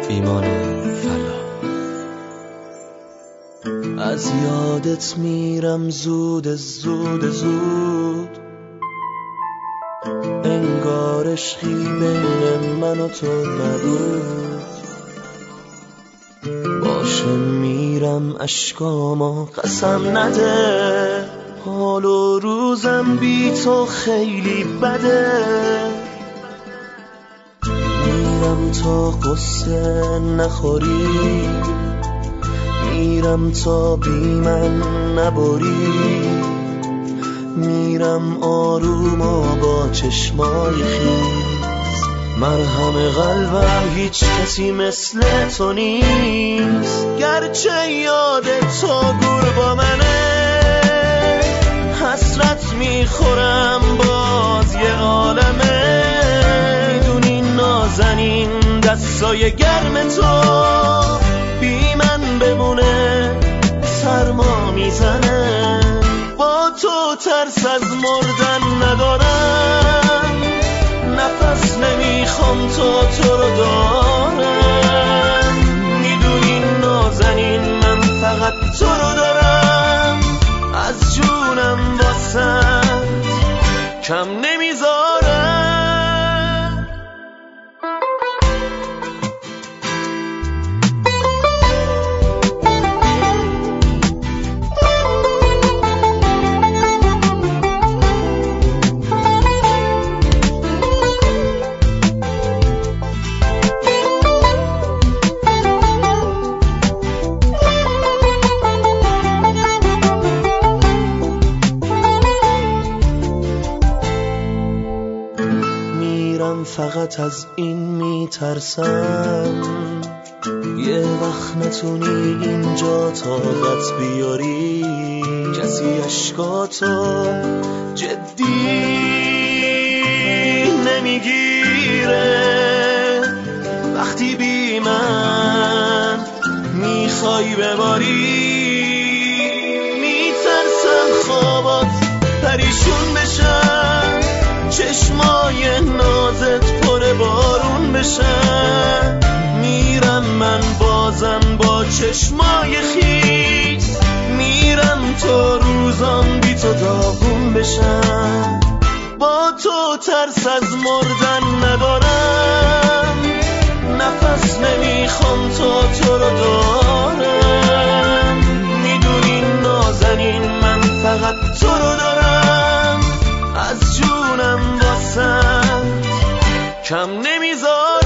ایمان فلا. از یادت میرم زود زود، انگار عشقی بین من و تو نبود. باشه میرم اشکامو قسم نده، حال و روزم بی تو خیلی بده. میرم تا قصه نخوری، میرم تا بی من نبری. میرم آروم و با چشمای خیز، مرهم قلبم هیچ کسی مثل تو نیست. گرچه یاد تو گور با منه، حسرت میخورم باز یه عالمه. میدونی نازنین دستای گرم تو بی من بمونه سرما میزنه. با تو ترس از مردن ندارم، نفس نمیخوام تو رو دارم. میدونی نازنین من فقط تو رو دارم، از جونم واسه کم نمیذارم. فقط از این میترسم یه وقت نتونی اینجا طاقت بیاری. کسی عشقاتو جدی نمیگیره وقتی بی من میخوای بباری. میترسم خوابات پریشون بشن، چشمای نازت پر بارون بشن. میرم من بازم با چشمای خیس، میرم تو روزام بی تو داغون بشن. با تو ترس از مردن ندارم، نفس نمیخوام تو رو دارم. میدونی نازنین من فقط تو رو دارم، از جونم واسه کم نمیذارم.